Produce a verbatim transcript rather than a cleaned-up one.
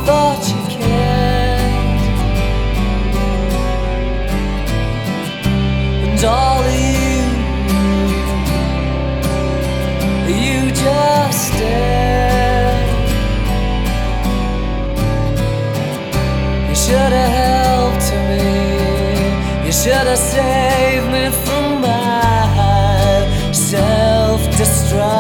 thought you cared, and all you you just stared. You should have helped me, you should have saved me from my self-destruct.